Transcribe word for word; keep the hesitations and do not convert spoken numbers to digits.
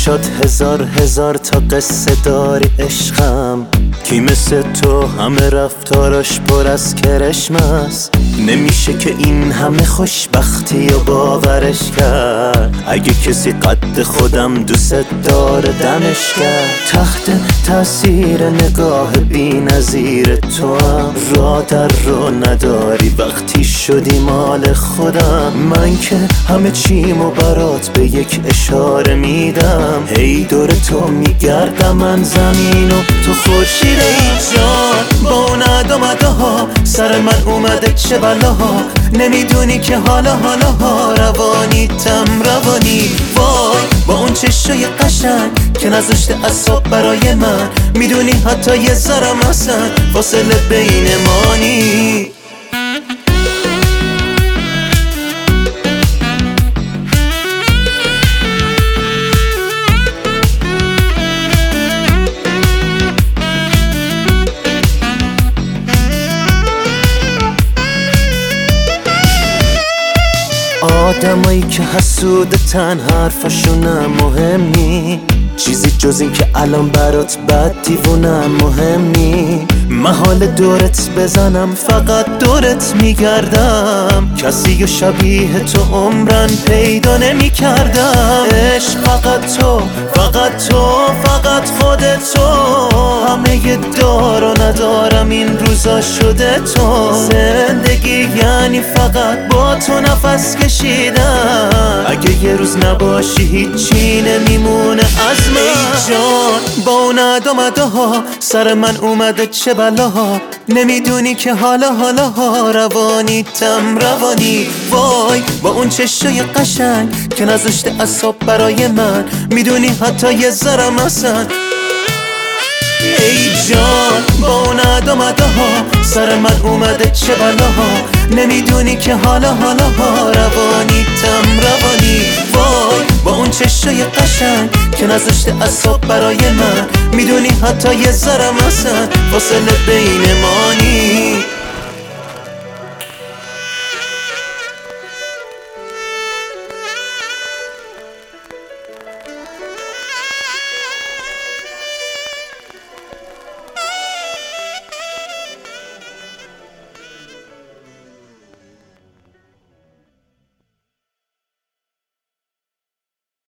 شد هزار هزار تا قصه داری عشقم، کی مثل تو همه رفتاراش پر از کرشم است. نمیشه که این همه خوشبختی و باورش کرد، اگه کسی قد خودم دوست داره دمش کرد. تحت تاثیر نگاه بی نظیر تو هم را در رو نداری وقتی شدی مال خودم. من که همه چیمو برات به یک اشاره میدم، هی دور تو میگردم من زمین و تو خورشید. ای جان با اون ادامده ها سر من اومده چه بلاها، نمیدونی که حالا حالا ها روانی تم روانی. وای با اون چشای قشنگ که نذاشته اصاب برای من، میدونی حتی یه ذرم اصلا فاصله بین ما نی. آدمایی که حسودتن حرفاشونم مهم نی، چیزی جز این که الان برات بد دیوونم مهم نی. محال دورت بزنم فقط دورت میگردم، کسی و شبیه تو عمرن پیدا نمی کردم. عشق فقط تو فقط تو فقط خودت تو، همه ی دار و ندارم این روزا شده تو. زندگی یعنی فقط با تو نفس کشیدن، اگه یه روز نباشی هیچی نمیمونه از من. ای جان با اون ادامده ها سر من اومده چه بلاها، نمیدونی که حالا حالا ها روانی تم روانی. وای با اون چشای قشنگ که نذاشته اصاب برای من، میدونی حتی یه ذرم اصلا. ای جان با اون ادامده ها سر من اومده چه بلاها، نمیدونی که حالا حالا ها روانی تم روانی. وای با اون چشای قشنگ که نذاشته اصاب برای من، میدونی حتی یه ذرم اصلا فاصله بین ما نی.